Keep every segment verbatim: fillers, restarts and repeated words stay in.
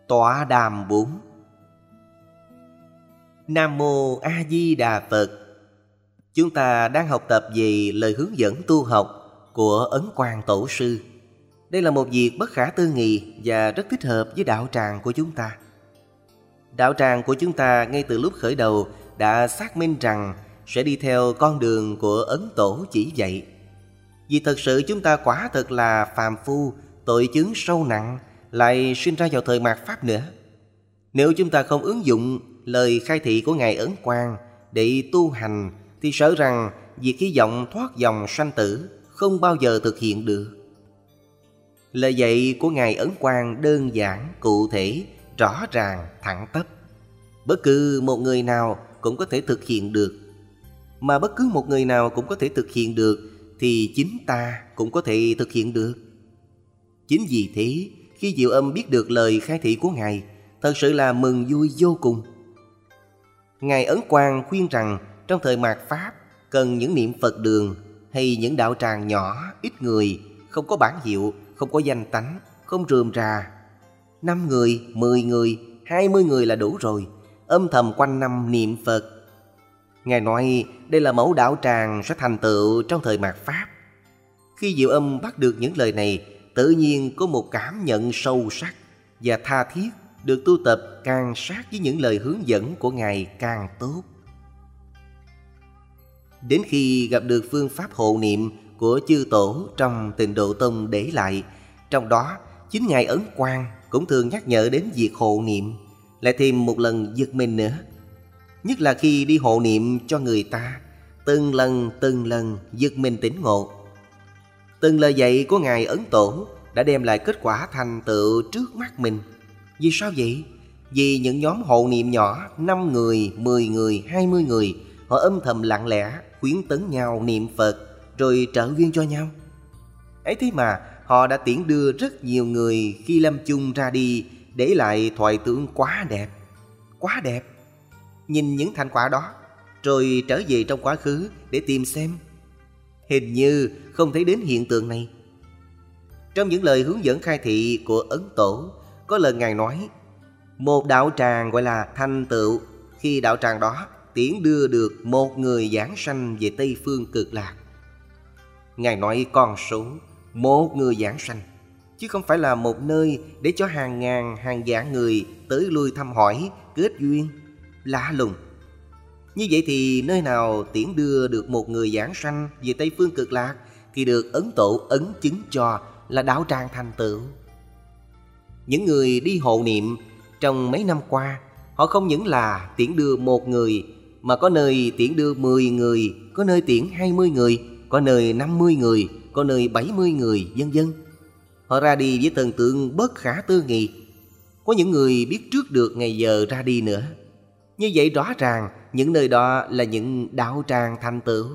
Tọa đàm bốn. Nam Mô A Di Đà Phật. Chúng ta đang học tập về lời hướng dẫn tu học của Ấn Quang Tổ sư. Đây là một việc bất khả tư nghị và rất thích hợp với đạo tràng của chúng ta. Đạo tràng của chúng ta ngay từ lúc khởi đầu đã xác minh rằng sẽ đi theo con đường của Ấn Tổ chỉ dạy. Vì thật sự chúng ta quả thật là phàm phu, tội chướng sâu nặng, lại sinh ra vào thời mạt Pháp nữa. Nếu chúng ta không ứng dụng lời khai thị của Ngài Ấn Quang để tu hành, thì sợ rằng việc hy vọng thoát dòng sanh tử không bao giờ thực hiện được. Lời dạy của Ngài Ấn Quang đơn giản, cụ thể, rõ ràng, thẳng tắp. Bất cứ một người nào cũng có thể thực hiện được. Mà bất cứ một người nào cũng có thể thực hiện được thì chính ta cũng có thể thực hiện được. Chính vì thế, khi Diệu Âm biết được lời khai thị của Ngài, thật sự là mừng vui vô cùng. Ngài Ấn Quang khuyên rằng trong thời mạt Pháp cần những niệm Phật đường hay những đạo tràng nhỏ, ít người, không có bản hiệu, không có danh tánh, không rườm rà. Năm người, mười người, hai mươi người là đủ rồi, âm thầm quanh năm niệm Phật. Ngài nói đây là mẫu đạo tràng sẽ thành tựu trong thời mạt Pháp. Khi Diệu Âm bắt được những lời này, tự nhiên có một cảm nhận sâu sắc và tha thiết được tu tập càng sát với những lời hướng dẫn của Ngài càng tốt. Đến khi gặp được phương pháp hộ niệm của chư tổ trong Tịnh Độ Tông để lại, trong đó chính Ngài Ấn Quang cũng thường nhắc nhở đến việc hộ niệm, lại thêm một lần giật mình nữa. Nhất là khi đi hộ niệm cho người ta, từng lần từng lần giật mình tỉnh ngộ. Từng lời dạy của Ngài Ấn Tổ đã đem lại kết quả thành tựu trước mắt mình. Vì sao vậy? Vì những nhóm hộ niệm nhỏ, năm người, mười người, hai mươi người, họ âm thầm lặng lẽ khuyến tấn nhau niệm Phật rồi trợ duyên cho nhau. Ấy thế mà họ đã tiễn đưa rất nhiều người khi lâm chung ra đi, để lại thoại tướng quá đẹp, quá đẹp. Nhìn những thành quả đó, rồi trở về trong quá khứ để tìm xem. Hình như không thấy đến hiện tượng này. Trong những lời hướng dẫn khai thị của Ấn Tổ, có lời Ngài nói, một đạo tràng gọi là thành tựu khi đạo tràng đó tiễn đưa được một người giảng sanh về Tây Phương Cực Lạc. Ngài nói con số một người giảng sanh, chứ không phải là một nơi để cho hàng ngàn hàng vạn người tới lui thăm hỏi, kết duyên. Lạ lùng. Như vậy thì nơi nào tiễn đưa được một người giảng sanh về Tây Phương Cực Lạc thì được Ấn Tổ ấn chứng cho là đạo tràng thành tựu. Những người đi hộ niệm trong mấy năm qua, họ không những là tiễn đưa một người, mà có nơi tiễn đưa mười người, có nơi tiễn hai mươi người, có nơi năm mươi người, có nơi bảy mươi người, vân vân. Họ ra đi với thần tượng bất khả tư nghị. Có những người biết trước được ngày giờ ra đi nữa. Như vậy rõ ràng những nơi đó là những đạo tràng thành tựu.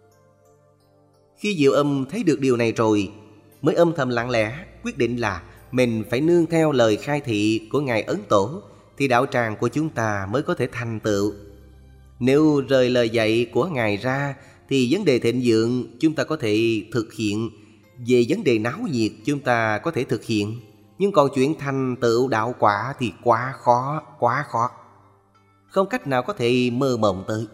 Khi Diệu Âm thấy được điều này rồi, mới âm thầm lặng lẽ quyết định là mình phải nương theo lời khai thị của Ngài Ấn Tổ thì đạo tràng của chúng ta mới có thể thành tựu. Nếu rời lời dạy của Ngài ra thì vấn đề thịnh vượng chúng ta có thể thực hiện, về vấn đề náo nhiệt chúng ta có thể thực hiện, nhưng còn chuyện thành tựu đạo quả thì quá khó, quá khó, không cách nào có thể mơ mộng tới.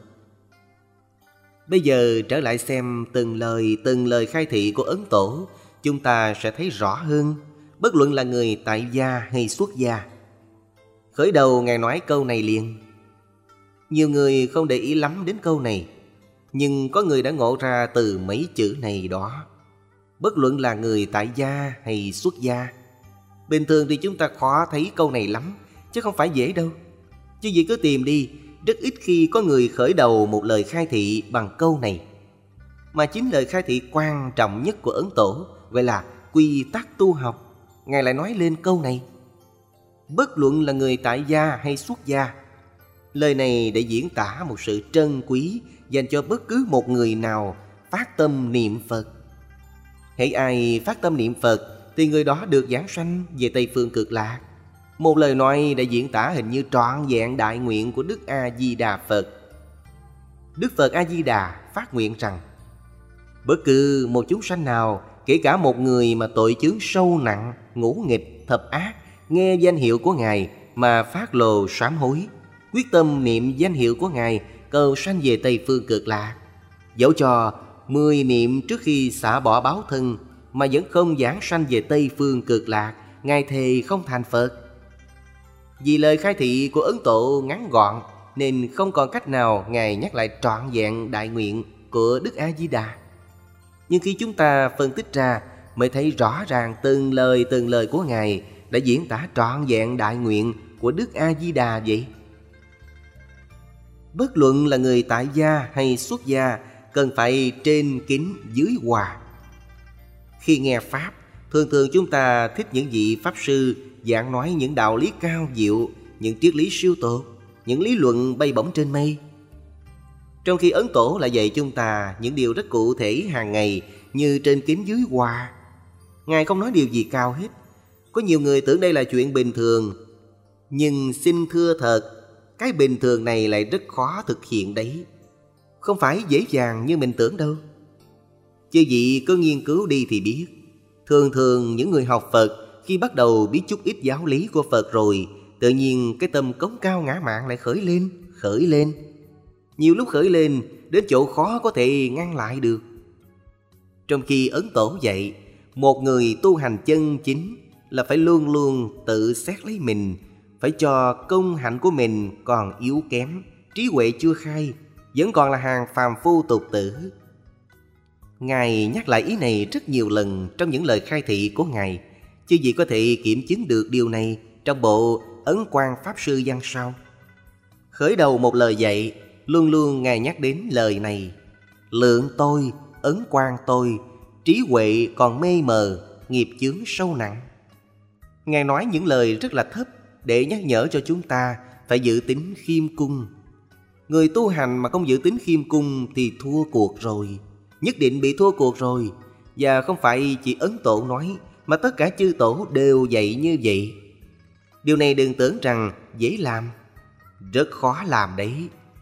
Bây giờ trở lại xem từng lời từng lời khai thị của Ấn Tổ, chúng ta sẽ thấy rõ hơn, bất luận là người tại gia hay xuất gia. Khởi đầu Ngài nói câu này liền. Nhiều người không để ý lắm đến câu này, nhưng có người đã ngộ ra từ mấy chữ này đó. Bất luận là người tại gia hay xuất gia. Bình thường thì chúng ta khó thấy câu này lắm, chứ không phải dễ đâu. Chứ gì cứ tìm đi, rất ít khi có người khởi đầu một lời khai thị bằng câu này. Mà chính lời khai thị quan trọng nhất của Ấn Tổ, gọi là quy tắc tu học, Ngài lại nói lên câu này. Bất luận là người tại gia hay xuất gia. Lời này để diễn tả một sự trân quý dành cho bất cứ một người nào phát tâm niệm Phật. Hễ ai phát tâm niệm Phật thì người đó được giảng sanh về Tây Phương Cực Lạc. Một lời nói đã diễn tả hình như trọn vẹn đại nguyện của Đức A-di-đà Phật. Đức Phật A-di-đà phát nguyện rằng bất cứ một chúng sanh nào, kể cả một người mà tội chướng sâu nặng, ngũ nghịch, thập ác, nghe danh hiệu của Ngài mà phát lồ sám hối, quyết tâm niệm danh hiệu của Ngài cầu sanh về Tây Phương Cực Lạc. Dẫu cho mười niệm trước khi xả bỏ báo thân mà vẫn không giảng sanh về Tây Phương Cực Lạc, Ngài thề không thành Phật. Vì lời khai thị của Ấn Tổ ngắn gọn nên không còn cách nào Ngài nhắc lại trọn vẹn đại nguyện của Đức A Di Đà. Nhưng khi chúng ta phân tích ra mới thấy rõ ràng từng lời từng lời của Ngài đã diễn tả trọn vẹn đại nguyện của Đức A Di Đà vậy. Bất luận là người tại gia hay xuất gia cần phải trên kính dưới hòa. Khi nghe Pháp, thường thường chúng ta thích những vị Pháp sư giảng nói những đạo lý cao diệu, những triết lý siêu tột, những lý luận bay bổng trên mây. Trong khi Ấn Tổ lại dạy chúng ta những điều rất cụ thể hàng ngày như trên kính dưới hòa. Ngài không nói điều gì cao hết. Có nhiều người tưởng đây là chuyện bình thường, nhưng xin thưa thật, cái bình thường này lại rất khó thực hiện đấy. Không phải dễ dàng như mình tưởng đâu. Chứ vị có nghiên cứu đi thì biết, thường thường những người học Phật khi bắt đầu biết chút ít giáo lý của Phật rồi, tự nhiên cái tâm cống cao ngã mạn lại khởi lên, khởi lên. Nhiều lúc khởi lên đến chỗ khó có thể ngăn lại được. Trong khi Ấn Tổ dạy, một người tu hành chân chính là phải luôn luôn tự xét lấy mình, phải cho công hạnh của mình còn yếu kém, trí huệ chưa khai, vẫn còn là hàng phàm phu tục tử. Ngài nhắc lại ý này rất nhiều lần trong những lời khai thị của Ngài. Chứ gì có thể kiểm chứng được điều này trong bộ Ấn Quang Pháp Sư văn sau. Khởi đầu một lời dạy, luôn luôn Ngài nhắc đến lời này: lượng tôi, ấn quang tôi, trí huệ còn mê mờ, nghiệp chướng sâu nặng. Ngài nói những lời rất là thấp để nhắc nhở cho chúng ta phải giữ tính khiêm cung. Người tu hành mà không giữ tính khiêm cung thì thua cuộc rồi, nhất định bị thua cuộc rồi. Và không phải chỉ Ấn Tổ nói, mà tất cả chư tổ đều dạy như vậy. Điều này đừng tưởng rằng dễ làm, rất khó làm đấy.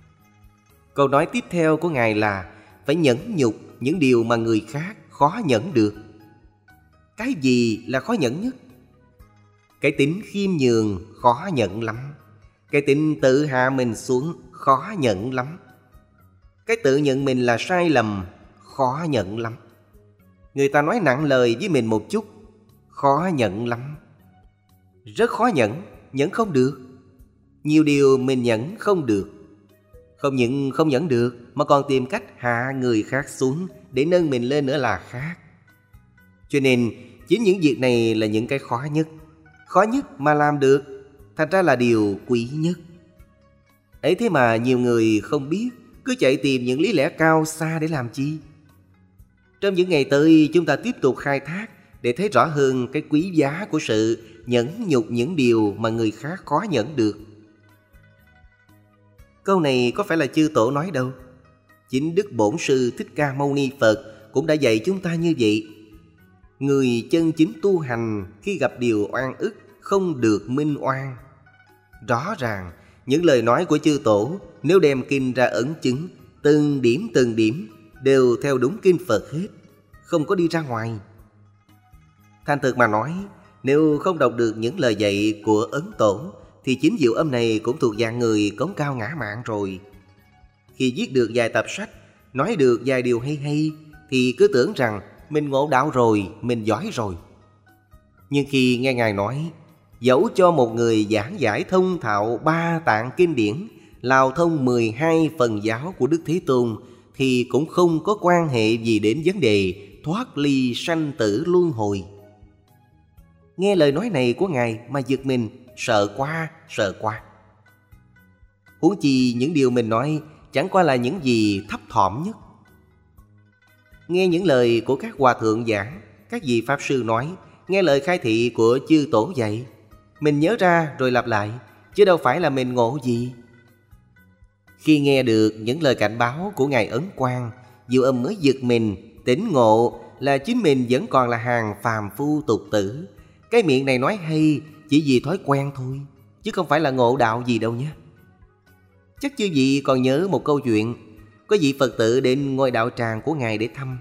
Câu nói tiếp theo của Ngài là phải nhẫn nhục những điều mà người khác khó nhẫn được. Cái gì là khó nhẫn nhất? Cái tính khiêm nhường khó nhẫn lắm. Cái tính tự hạ mình xuống khó nhẫn lắm. Cái tự nhận mình là sai lầm khó nhẫn lắm. Người ta nói nặng lời với mình một chút, khó nhẫn lắm. Rất khó nhẫn, nhẫn không được. Nhiều điều mình nhẫn không được. Không những không nhẫn được mà còn tìm cách hạ người khác xuống để nâng mình lên nữa là khác. Cho nên chính những việc này là những cái khó nhất. Khó nhất mà làm được, thành ra là điều quý nhất. Ấy thế mà nhiều người không biết, cứ chạy tìm những lý lẽ cao xa để làm chi. Trong những ngày tới chúng ta tiếp tục khai thác để thấy rõ hơn cái quý giá của sự nhẫn nhục những điều mà người khác khó nhẫn được. Câu này có phải là chư tổ nói đâu. Chính Đức Bổn Sư Thích Ca Mâu Ni Phật cũng đã dạy chúng ta như vậy. Người chân chính tu hành khi gặp điều oan ức không được minh oan. Rõ ràng những lời nói của chư tổ nếu đem kinh ra ấn chứng, từng điểm từng điểm đều theo đúng kinh Phật hết, không có đi ra ngoài. Thành thực mà nói, nếu không đọc được những lời dạy của Ấn Tổ thì chính Diệu Âm này cũng thuộc dạng người cống cao ngã mạn rồi. Khi viết được vài tập sách, nói được vài điều hay hay thì cứ tưởng rằng mình ngộ đạo rồi, mình giỏi rồi. Nhưng khi nghe Ngài nói, dẫu cho một người giảng giải thông thạo ba tạng kinh điển, lào thông mười hai phần giáo của Đức Thế Tôn, thì cũng không có quan hệ gì đến vấn đề thoát ly sanh tử luân hồi. Nghe lời nói này của Ngài mà giật mình, sợ quá, sợ quá. Huống chi những điều mình nói chẳng qua là những gì thấp thỏm nhất. Nghe những lời của các hòa thượng giảng, các vị Pháp Sư nói, nghe lời khai thị của chư tổ dạy, mình nhớ ra rồi lặp lại, chứ đâu phải là mình ngộ gì. Khi nghe được những lời cảnh báo của Ngài Ấn Quang, Diệu Âm mới giật mình, tỉnh ngộ là chính mình vẫn còn là hàng phàm phu tục tử. Cái miệng này nói hay chỉ vì thói quen thôi, chứ không phải là ngộ đạo gì đâu nhé. Chắc chư vị còn nhớ một câu chuyện. Có vị Phật tử đến ngôi đạo tràng của Ngài để thăm.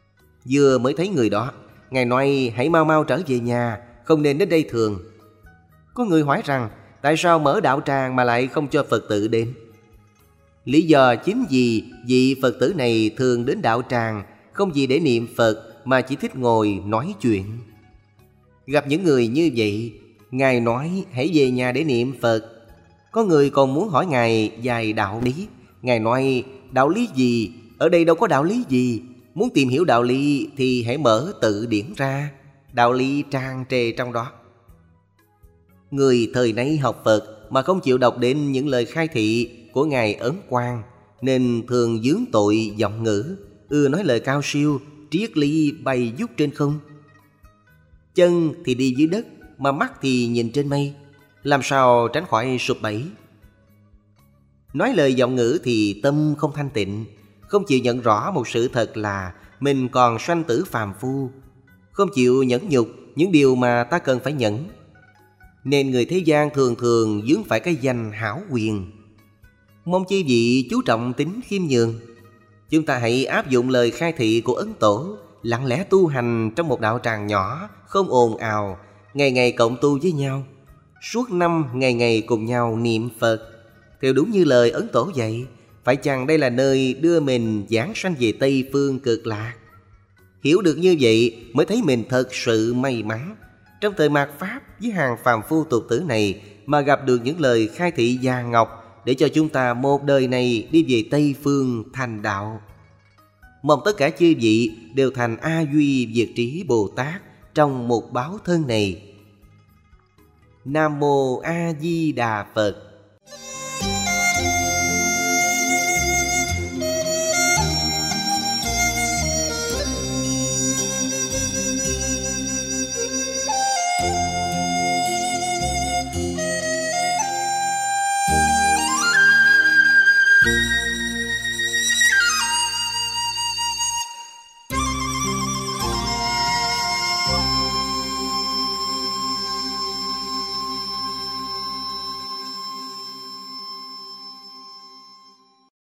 Vừa mới thấy người đó, Ngài nói hãy mau mau trở về nhà, không nên đến đây thường. Có người hỏi rằng tại sao mở đạo tràng mà lại không cho Phật tử đến? Lý do chính vì vị Phật tử này thường đến đạo tràng không vì để niệm Phật mà chỉ thích ngồi nói chuyện. Gặp những người như vậy, Ngài nói hãy về nhà để niệm Phật. Có người còn muốn hỏi Ngài vài đạo lý. Ngài nói đạo lý gì? Ở đây đâu có đạo lý gì. Muốn tìm hiểu đạo lý thì hãy mở tự điển ra. Đạo lý tràn trề trong đó. Người thời nay học Phật mà không chịu đọc đến những lời khai thị của Ngài Ấn Quang, nên thường vướng tội giọng ngữ, ưa nói lời cao siêu, triết lý bay vút trên không. Chân thì đi dưới đất, mà mắt thì nhìn trên mây, làm sao tránh khỏi sụp bẫy. Nói lời giọng ngữ thì tâm không thanh tịnh, không chịu nhận rõ một sự thật là mình còn sanh tử phàm phu, không chịu nhẫn nhục những điều mà ta cần phải nhẫn. Nên người thế gian thường thường vướng phải cái danh hảo quyền. Mong chi vị chú trọng tính khiêm nhường. Chúng ta hãy áp dụng lời khai thị của Ấn Tổ, lặng lẽ tu hành trong một đạo tràng nhỏ, không ồn ào, ngày ngày cộng tu với nhau. Suốt năm ngày ngày cùng nhau niệm Phật, theo đúng như lời Ấn Tổ dạy. Phải chăng đây là nơi đưa mình giảng sanh về Tây Phương Cực Lạc? Hiểu được như vậy mới thấy mình thật sự may mắn, trong thời mạt Pháp với hàng phàm phu tục tử này mà gặp được những lời khai thị vàng ngọc, để cho chúng ta một đời này đi về Tây Phương thành đạo. Mong tất cả chư vị đều thành A Duy Việt Trí Bồ Tát trong một báo thân này. Nam Mô A Di Đà Phật.